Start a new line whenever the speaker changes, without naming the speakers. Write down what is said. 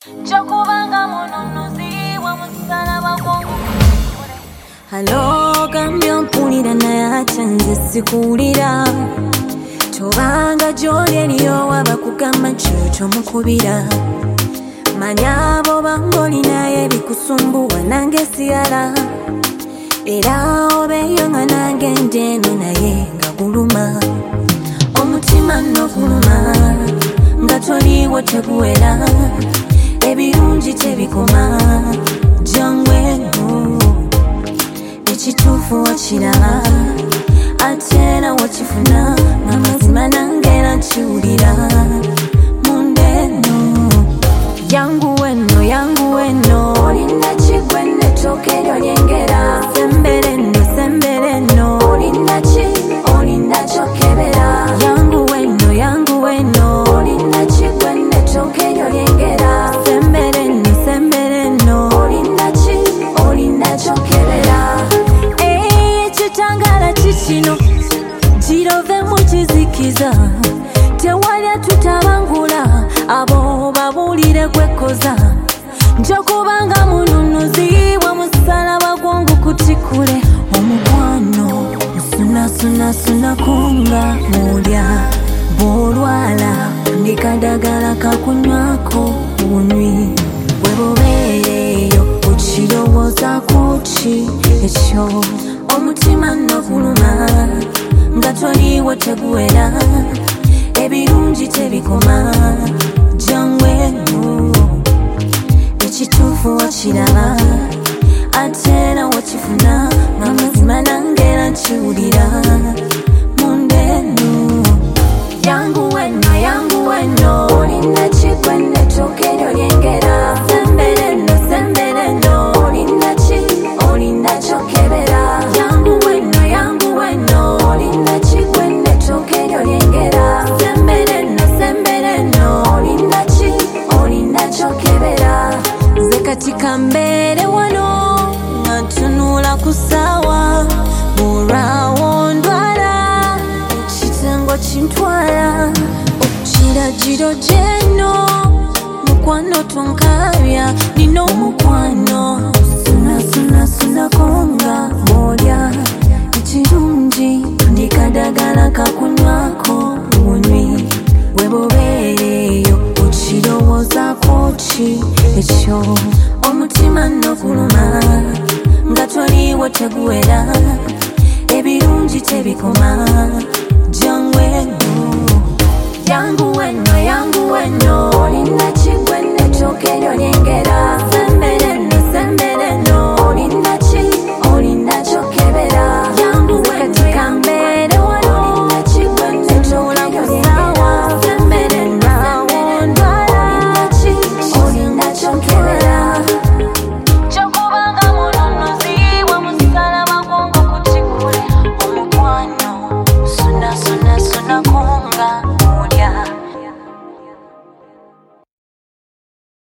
Hello, cambio mpulira nayacha nze sikulira tobanga gy'oleriyo waba kugamba kyokyo mukubira manya abo bangolinayo ebikusumbuwa nange siyala era obeeyo nga nange ndeeno naye nga guluma omutima n'oguluma nga toliiwo teguwera ebirungi tebikoma jangweno ekituufu wakiraba ate era wakifuna nga mazima nange era nkiwulira mundeno yangu weno olina kigwe n'ettooke eryo lyengera sembere nno olina ki olina kyokebera yangu weno olina kigwe n'ettooke eryo lyengera sembere nno olina ki olina kyokebera ekitangala kikino girove mu kizikiza tewalya tutabangula abo babuulire gwekoza njokubanga mununuzibwa musalaba gwangu kutikule omukwano sunasunakunga mulya bwolwala ndikadagala kakunywako bunywi bwebobeereyo okirowooza kuki ekyo omutima n'oguluma nga toliiwo teguwera ebirungi tebikoma jangweno ekituufu wakiraba ate era wakifuna nga mazima nange era nkiwulira mundeno yangu weno olina kigwe n'ettooke eryo lyengera sembere nno olina ki olina kyokebera yangu weno olina kigwe n'ettooke eryo lyengera sembere nno olina ki olina kyokebera nze kati kambeere wano nga ntunula ku ssaawa olwawo ndwala ekitengo kintwala okiragiro gyeno mukwano tonkabya nina omukwano sunakonga molya ekirungi ndikadagala kakunywako bunywi bwebobeereyo okirowoozaako ki ekyo omutima n'oguluma nga toliiwo teguwera ebirungi tebikoma jangweno yangu weno olina kigwe n'ettooke